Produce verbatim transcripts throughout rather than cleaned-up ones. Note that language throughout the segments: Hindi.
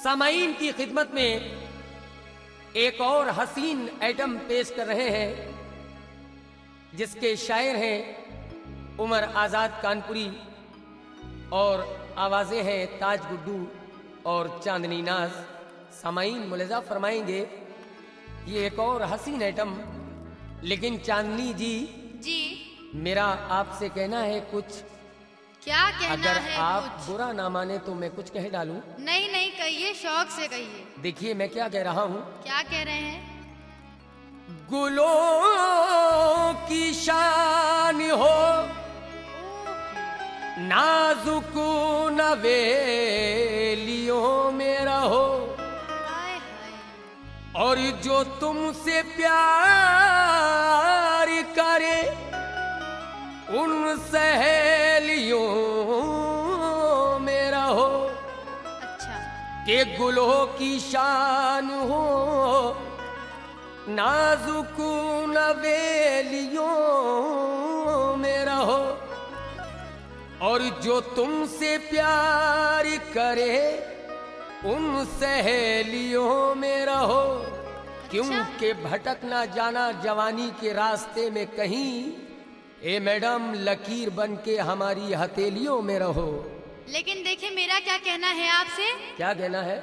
सामाईन की खिदमत में एक और हसीन आइटम पेश कर रहे हैं, जिसके शायर हैं उमर आज़ाद कानपुरी और आवाज़ें हैं ताज गुड्डू और चांदनी नाज। सामाईन मुलाजा फरमाएंगे ये एक और हसीन आइटम। लेकिन चांदनी जी जी मेरा आपसे कहना है कुछ। क्या कहना अगर है आप कुछ? बुरा ना माने तो मैं कुछ कह डालूं। नहीं नहीं कहिए, शौक से कहिए। देखिए मैं क्या कह रहा हूं। क्या कह रहे हैं? गुलों की शान हो नाजुक नवेलियों में रहो, हाय हाय। और जो तुमसे प्यार करे उन सहेलियों में रहो। अच्छा के गुलों की शान हो नाजुक नवेलियों में रहो, और जो तुमसे प्यार करे उन सहेलियों में रहो। क्योंकि भटक ना जाना जवानी के रास्ते में कहीं, ए मैडम लकीर बन के हमारी हथेलियों में रहो। लेकिन देखिए मेरा क्या कहना है आपसे। क्या कहना है?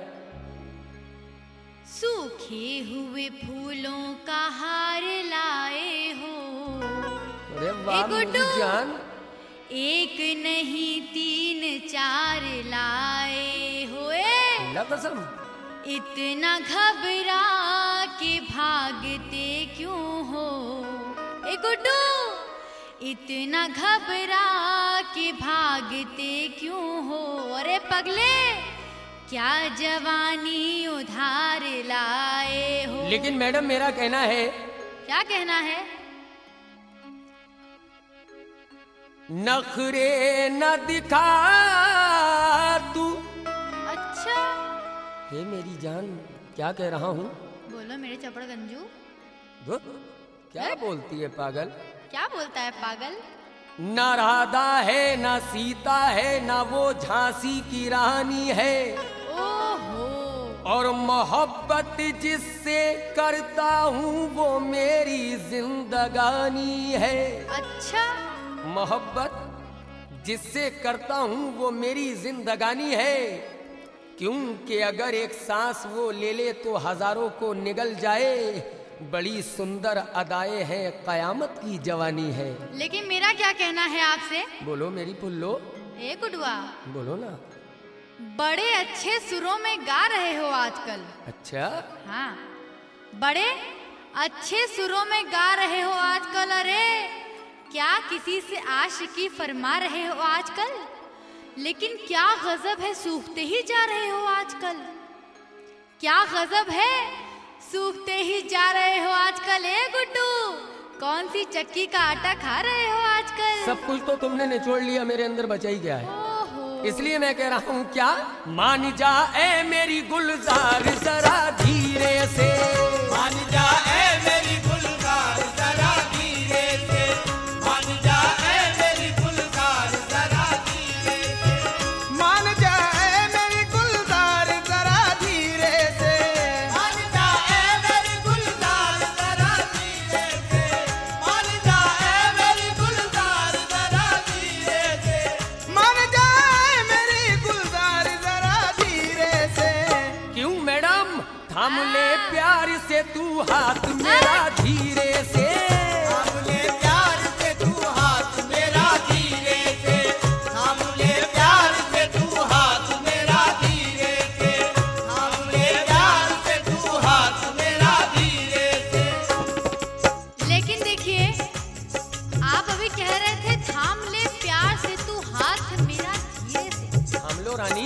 सूखे हुए फूलों का हार लाए हो, अरे वाह ए गुड्डू। मेरी जान, एक नहीं तीन चार लाए हुए। ना कसम। इतना घबरा के भागते क्यों हो ए गुड्डू, इतना घबरा के भागते क्यों हो? अरे पगले क्या जवानी उधार लाए हो? लेकिन मैडम मेरा कहना है, क्या कहना है? नखरे न दिखा तू। अच्छा हे मेरी जान, क्या कह रहा हूँ? बोलो मेरे चपड़ गंजू। धुत, क्या बोलती है पागल? क्या बोलता है पागल? न राधा है न सीता है न वो झांसी की रानी है, ओहो। और मोहब्बत जिससे करता हूँ वो मेरी जिंदगानी है। अच्छा मोहब्बत जिससे करता हूँ वो मेरी जिंदगानी है। क्योंकि अगर एक सांस वो ले ले तो हजारों को निगल जाए। बड़ी सुंदर अदाएं हैं, कयामत की जवानी है। लेकिन मेरा क्या कहना है आपसे? बोलो मेरी पुल्लो, ए गुडुआ, बोलो ना। बड़े अच्छे सुरों में गा रहे हो आजकल। अच्छा, हाँ, बड़े अच्छे सुरों में गा रहे हो आजकल। अरे क्या किसी से आशिकी फरमा रहे हो आजकल? लेकिन क्या गजब है, सूखते ही जा रहे हो आजकल। क्या गजब है, सूखते ही जा रहे हो आजकल। ए गुड्डू, कौन सी चक्की का आटा खा रहे हो आजकल? सब कुछ तो तुमने निचोड़ लिया, मेरे अंदर बचा ही क्या है? ओहो। इसलिए मैं कह रहा हूँ क्या, मान जा ए मेरी गुलजार जरा धीरे से, मान जा ए मेरी गुलजार जरा धीरे से, मान जा ए मेरी गुलजार जरा धीरे से, मान जा ए मेरी गुलजार जरा धीरे से, मान जा ए मेरी गुलजार जरा धीरे से, मान जा ए मेरी गुलजार जरा धीरे से, मान जा ए मेरी गुलजार जरा धीरे से। क्यों मैडम थाम ले प्यार से तू हाथ मेरा धीरे से, थाम ले प्यार से तू हाथ मेरा धीरे से, थाम ले प्यार से तू हाथ मेरा धीरे से, थाम ले प्यार से तू हाथ मेरा धीरे से। लेकिन देखिए, आप अभी कह रहे थे थाम ले प्यार से तू हाथ मेरा धीरे से। थाम लो रानी।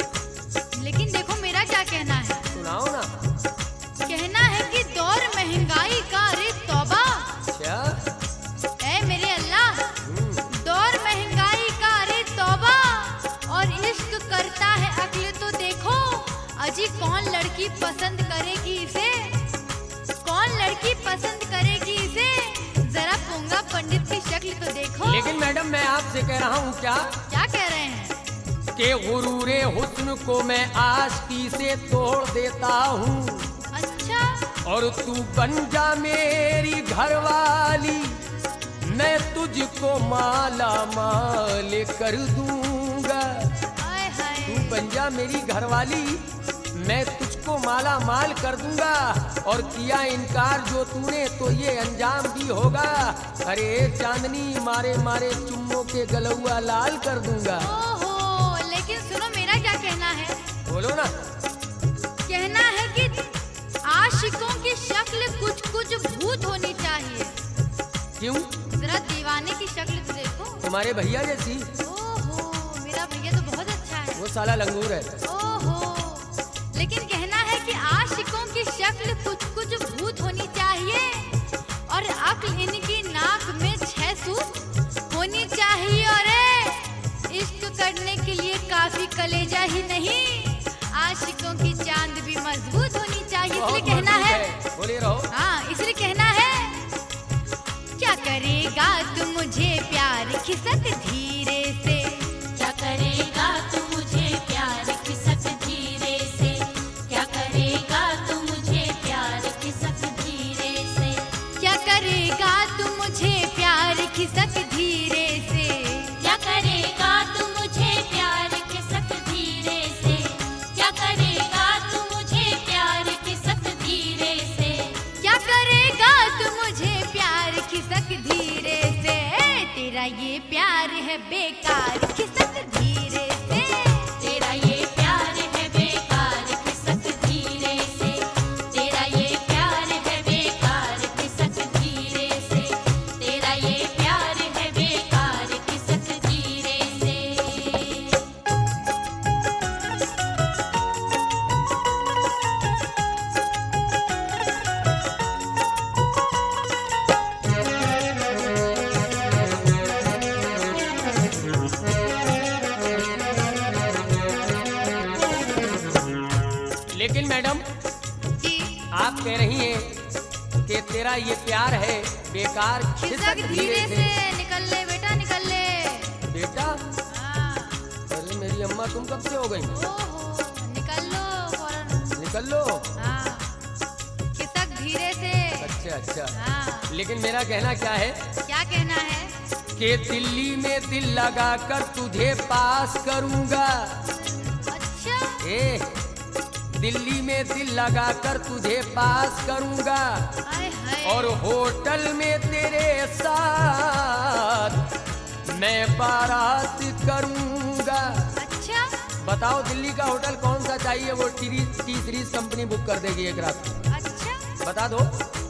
लेकिन देखो मेरा क्या कहना है। सुनाओ ना। कहना है कि दौर महंगाई का, रे तौबा। क्या? ऐ मेरे अल्लाह, दौर महंगाई का, रे तौबा। और इश्क करता है अक्ल तो देखो, अजी कौन लड़की पसंद करेगी इसे, कौन लड़की पसंद करेगी इसे, जरा पोंगा पंडित की शक्ल तो देखो। लेकिन मैडम मैं आपसे कह रहा हूँ क्या, क्या कह रहे हैं? के गुरूरे हुस्न को मैं आशिकी से तोड़ देता हूँ। अच्छा, और तू बन जा मेरी घरवाली, मैं तुझको माला माल कर दूंगा। आय हाय। तू बन जा मेरी घरवाली, मैं तुझको माला माल कर दूंगा। और किया इनकार जो तूने तो ये अंजाम भी होगा। अरे चांदनी मारे मारे चुम्मों के गलौआ लाल कर दूंगा। ओहो, लेकिन सुनो मेरा क्या कहना है। बोलो ना। कहना है कि आशिकों की शक्ल कुछ कुछ भूत होनी चाहिए। क्यों? जरा दीवाने की शक्ल तो देखो। तुम्हारे भैया जैसी। ओहो, मेरा भैया तो बहुत अच्छा है। वो साला लंगूर है। ओहो, लेकिन कहना है कि आशिकों की शक्ल कुछ कुछ भूत होनी चाहिए और अक्ल इनकी नाक में छह सूत होनी चाहिए। और इश्क करने के लिए काफी कलेजा ही नहीं, आशिकों की चांद भी मजबूत होनी चाहिए। इसलिए कहना है, बोले रहो। हाँ, इसलिए कहना है, क्या करेगा तू मुझे प्यार खिसक धीरे से, क्या करेगा तू मुझे प्यार खिसक धीरे से, क्या करेगा तू मुझे प्यार खिसक धीरे से, क्या करेगा तू मुझे प्यार खिसक धीरे से, क्या करेगा तू मुझे प्यार खिसक धीरे से, क्या करेगा तू मुझे प्यार खिसक धीरे से, क्या करेगा तू मुझे प्यार खिसक धीरे से। तेरा ये प्यार है बेकार खिसक धीरे से, तेरा ये प्यार है बेकार खिसक धीरे से, तेरा ये प्यार है बेकार खिसक धीरे से, तेरा ये प्यार है बेकार खिसक धीरे से। लेकिन मैडम जी, आप कह रही हैं कि तेरा ये प्यार है बेकार खिसक धीरे से। निकल ले बेटा, निकल ले। बेटा, हाँ, अरे मेरी अम्मा तुम कब से हो गई? ओहो, निकल लो फौरन। निकल लो। हाँ, खिसक धीरे से। अच्छा अच्छा। हाँ, लेकिन मेरा कहना क्या है क्या कहना है। कि दिल्ली में दिल लगा कर तुझे पास करूंगा। अच्छा, ए, दिल्ली में दिल लगा कर तुझे पास करूंगा आय हाय। और होटल में तेरे साथ मैं बारात करूंगा। अच्छा, बताओ दिल्ली का होटल कौन सा चाहिए, वो टी सीरीज कंपनी बुक कर देगी एक रात में। अच्छा, बता दो,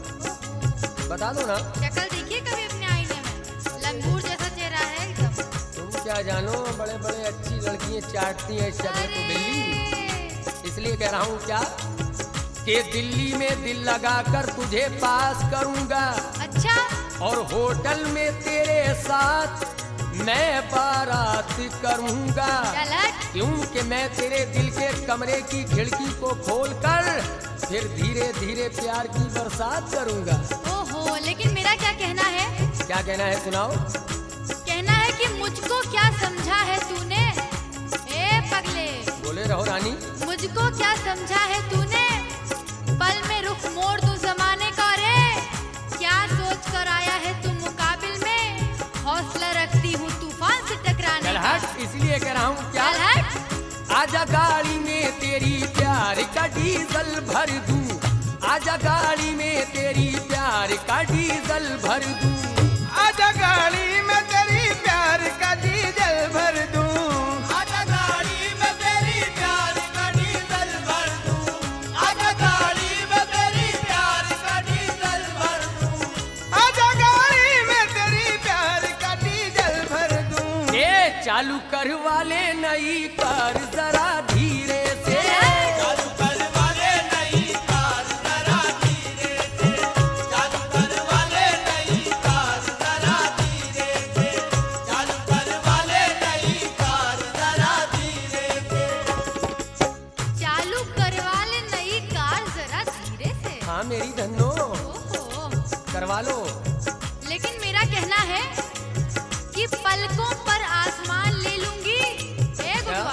बता दो ना। शक्ल देखिए कभी अपने आईने में, लंगूर जैसा चेहरा है एकदम। तुम क्या जानो, बड़े बड़े अच्छी लड़कियां चाटती हैं शक्ल को बिल्ली। इसलिए कह रहा हूँ क्या कि दिल्ली में दिल लगा कर तुझे पास करूंगा अच्छा, और होटल में तेरे साथ मैं बारात करूंगा। चल हट। क्योंकि मैं तेरे दिल के कमरे की खिड़की को खोलकर फिर धीरे धीरे प्यार की बरसात करूंगा। ओहो, लेकिन मेरा क्या कहना है। क्या कहना है, सुनाओ। कहना है कि मुझको क्या समझा है तूने। ए पगले, बोले रहो रानी। मुझको क्या समझा है तूने, पल में रुख मोड़ तू जमाने का रे। क्या सोच कर आया है तू मुकाबिल में, हौसला रखती हूँ तूफान से टकराने चल का। हट, इसलिए कह रहा हूँ क्या। चल हट। आजा गाड़ी में तेरी प्यार का डीजल भर दूं, आजा गाड़ी में तेरी प्यार का डीजल भर दूं, आजा गाड़ी में तेरी प्यार का डीजल भर दूं, आजा गाड़ी में तेरी प्यार का डीजल भर दूं, आजा गाड़ी में तेरी प्यार का डीजल भर दूं, आजा गाड़ी में तेरी प्यार का डीजल भर दूं। ये चालू कर वाले नई कार जरा धीरे से, चालू कर वाले नई कार जरा धीरे से, चालू कर वाले नई कार जरा धीरे से, चालू कर वाले नई कार जरा धीरे से। चालू करवा ले नई कार जरा धीरे से। हाँ मेरी धन्नो, ओहो, करवा लो। लेकिन मेरा कहना है कि पलकों पर आसमान ले लूंगी। ए गुरुआ,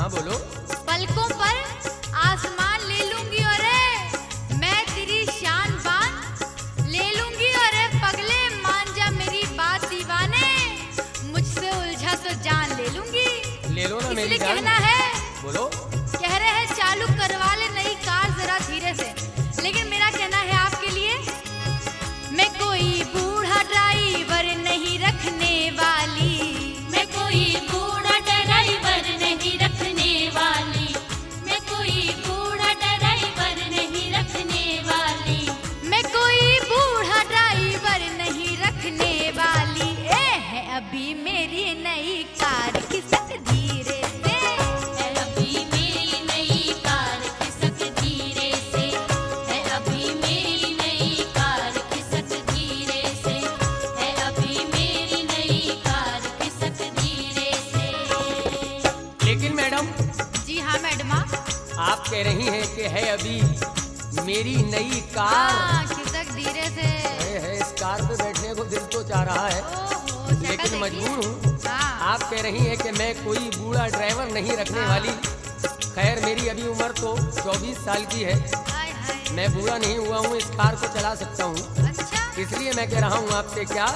हाँ बोलो। पलकों पर आसमान ले लूंगी और मैं तेरी शान बान ले लूंगी और पगले मान जा मेरी बात दीवाने, मुझसे उलझा तो जान ले लूंगी। ले लो ना मेरी इसलिए जान। कहना है, बोलो। कह रहे हैं चालू करवा ले नई कार जरा धीरे से, लेकिन मेरा कहना है आपके लिए, मैं कोई बूढ़ा ड्राइवर नहीं रखने वाली, मैं कोई बूढ़ा ड्राइवर नहीं रखने वाली, मैं कोई बूढ़ा ड्राइवर नहीं रखने वाली, मैं कोई बूढ़ा ड्राइवर नहीं रखने वाली। ए है अभी मेरी नई कार खिसक धीरे से, है अभी मेरी नई कार खिसक धीरे से, है अभी मेरी नई कार खिसक धीरे से, है अभी मेरी नई कार खिसक धीरे से। लेकिन मैडम, जी हाँ मैडमा। आप कह रही हैं कि है अभी मेरी नई कार। हाँ, खिसक धीरे से। है, है इस कार पे बैठने को दिल तो चाह रहा है, ओहो, शक्ल लेकिन देखिए। मजबूर हूँ। हाँ। आप कह रही हैं कि मैं कोई बूढ़ा ड्राइवर नहीं रखने हाँ। वाली। खैर मेरी अभी उम्र तो चौबीस साल की है, हाय हाय। मैं बूढ़ा नहीं हुआ हूँ, इस कार को चला सकता हूँ। अच्छा। इसलिए मैं कह रहा हूँ आपसे, क्या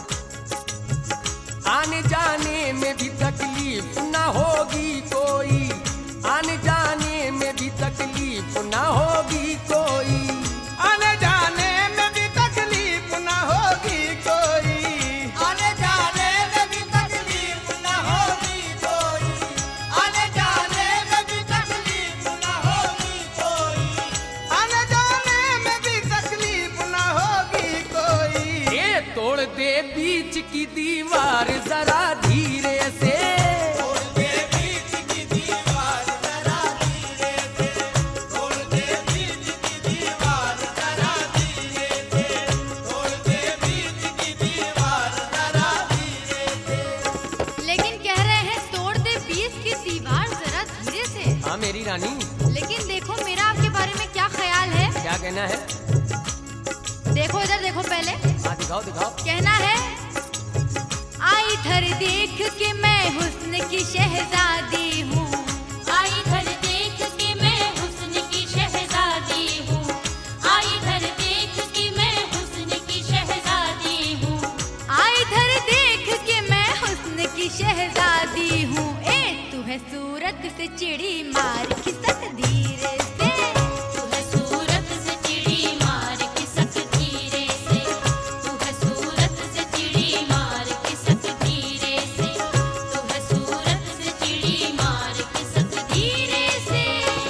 आने जाने में भी तकलीफ ना होगी कोई, आने जाने में भी तकलीफ ना होगी कोई, आने जाने में भी तकलीफ न होगी कोई, आने जाने में भी तकलीफ न होगी कोई, आने जाने में भी तकलीफ न होगी कोई, आने जाने में भी तकलीफ न होगी कोई। ये तोड़ दे बीच की दीवार जरा धीरे से, तोड़ दे बीच की दीवार जरा धीरे से, तोड़ दे बीच की दीवार जरा धीरे से, तोड़ दे बीच की दीवार जरा धीरे से। लेकिन कह रहे हैं तोड़ दे बीच की दीवार जरा धीरे से। हाँ मेरी रानी, लेकिन देखो मेरा आपके बारे में क्या ख्याल है। क्या कहना है? देखो इधर देखो पहले। हाँ दिखाओ दिखाओ। कहना है, आई इधर देख के मैं हुस्न की शहजादी हूँ, आई इधर देख के मैं हुस्न की शहजादी हूँ, आई इधर देख के मैं हुस्न की शहजादी हूँ, आई इधर देख के मैं हुस्न की शहजादी हूँ। ए तू है सूरत से चिड़ी मार खिसक धीरे से, तू है सूरत से चिड़ी मार खिसक धीरे से, तू है सूरत से चिड़ी मार खिसक धीरे से, तू है सूरत से चिड़ी मार खिसक धीरे से।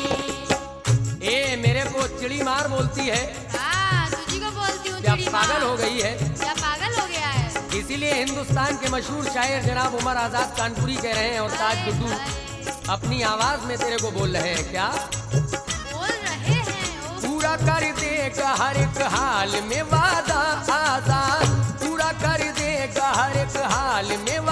ए मेरे को चिड़ी मार बोलती है, हाँ तुझी को बोलती हूँ क्या चिड़ी पागल मार। हो गई है? क्या पागल हो गया है? इसीलिए हिंदुस्तान के मशहूर शायर जनाब उमर आजाद कानपुरी कह रहे हैं, और ताज गुड्डू अपनी आवाज में तेरे को बोल रहे हैं, क्या बोल रहे हैं ओ, पूरा कर देगा हर एक हाल में वादा आजाद, पूरा कर देगा हर एक हाल में